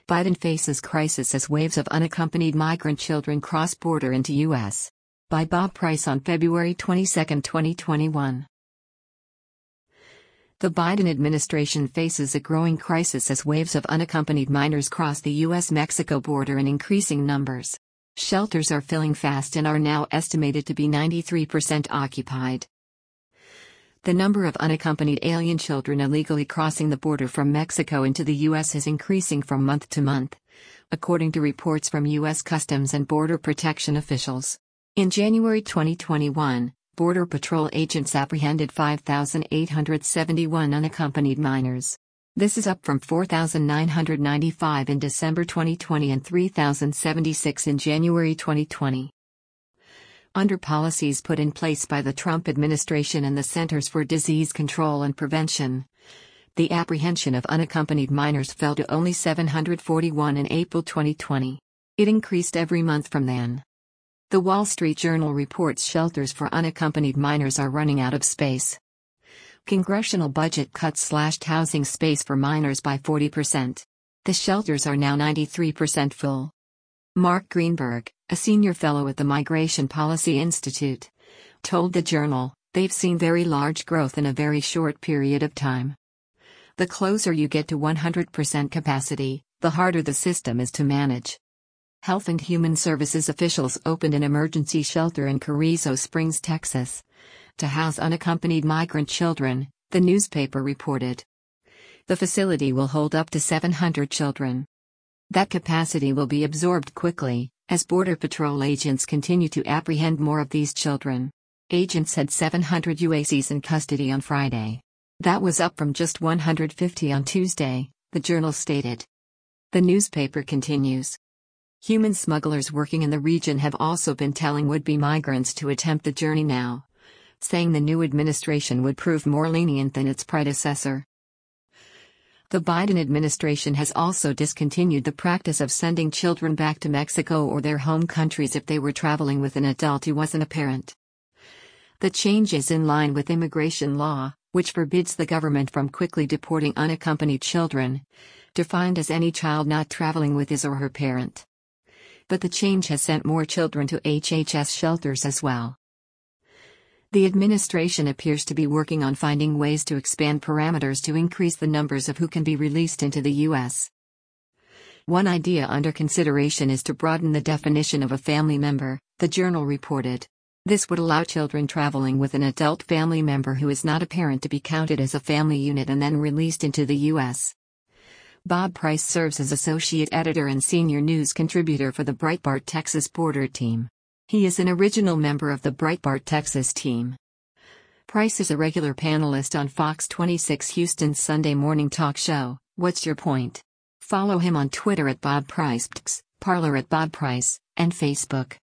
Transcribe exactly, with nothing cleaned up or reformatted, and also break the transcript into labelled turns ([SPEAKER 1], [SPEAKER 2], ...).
[SPEAKER 1] Biden faces crisis as waves of unaccompanied migrant children cross border into U S. By Bob Price on February twenty-second, twenty twenty-one. The Biden administration faces a growing crisis as waves of unaccompanied minors cross the U S Mexico border in increasing numbers. Shelters are filling fast and are now estimated to be ninety-three percent occupied. The number of unaccompanied alien children illegally crossing the border from Mexico into the U S is increasing from month to month, according to reports from U S Customs and Border Protection officials. In January twenty twenty-one, Border Patrol agents apprehended five thousand eight hundred seventy-one unaccompanied minors. This is up from four thousand nine hundred ninety-five in December twenty twenty and three thousand seventy-six in January twenty twenty. Under policies put in place by the Trump administration and the Centers for Disease Control and Prevention, the apprehension of unaccompanied minors fell to only seven hundred forty-one in April twenty twenty. It increased every month from then. The Wall Street Journal reports shelters for unaccompanied minors are running out of space. Congressional budget cuts slashed housing space for minors by forty percent. The shelters are now ninety-three percent full. Mark Greenberg, a senior fellow at the Migration Policy Institute, told the Journal, "They've seen very large growth in a very short period of time. The closer you get to one hundred percent capacity, the harder the system is to manage." Health and Human Services officials opened an emergency shelter in Carrizo Springs, Texas, to house unaccompanied migrant children, the newspaper reported. The facility will hold up to seven hundred children. That capacity will be absorbed quickly, as Border Patrol agents continue to apprehend more of these children. Agents had seven hundred U A Cs in custody on Friday. That was up from just one hundred fifty on Tuesday, the Journal stated. The newspaper continues. Human smugglers working in the region have also been telling would-be migrants to attempt the journey now, saying the new administration would prove more lenient than its predecessor. The Biden administration has also discontinued the practice of sending children back to Mexico or their home countries if they were traveling with an adult who wasn't a parent. The change is in line with immigration law, which forbids the government from quickly deporting unaccompanied children, defined as any child not traveling with his or her parent. But the change has sent more children to H H S shelters as well. The administration appears to be working on finding ways to expand parameters to increase the numbers of who can be released into the U S. One idea under consideration is to broaden the definition of a family member, the Journal reported. This would allow children traveling with an adult family member who is not a parent to be counted as a family unit and then released into the U S. Bob Price serves as associate editor and senior news contributor for the Breitbart Texas Border Team. He is an original member of the Breitbart Texas team. Price is a regular panelist on Fox twenty-six Houston's Sunday morning talk show, What's Your Point? Follow him on Twitter at Bob Price, Parler at Bob Price, and Facebook.